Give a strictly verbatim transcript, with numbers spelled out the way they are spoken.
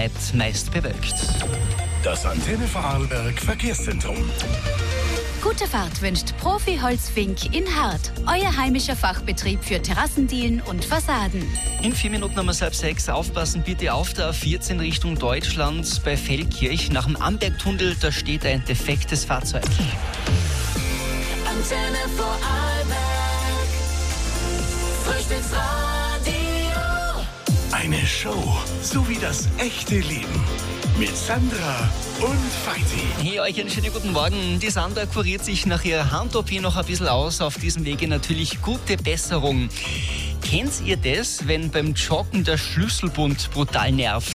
bleibt meist bewölkt. Das Antenne Vorarlberg Verkehrszentrum. Gute Fahrt wünscht Profi Holzfink in Hart. Euer heimischer Fachbetrieb für Terrassendielen und Fassaden. In vier Minuten haben wir es halb sechs. Aufpassen bitte auf der A vierzehn Richtung Deutschland bei Feldkirch. Nach dem Ambergtunnel, da steht ein defektes Fahrzeug. Antenne Vorarlberg. Frühstücksradio. Eine Show, so wie das echte Leben. Mit Sandra und Feiti. Hey, euch einen schönen guten Morgen. Die Sandra kuriert sich nach ihrer Hand-O P noch ein bisschen aus. Auf diesem Wege natürlich gute Besserung. Kennt ihr das, wenn beim Joggen der Schlüsselbund brutal nervt?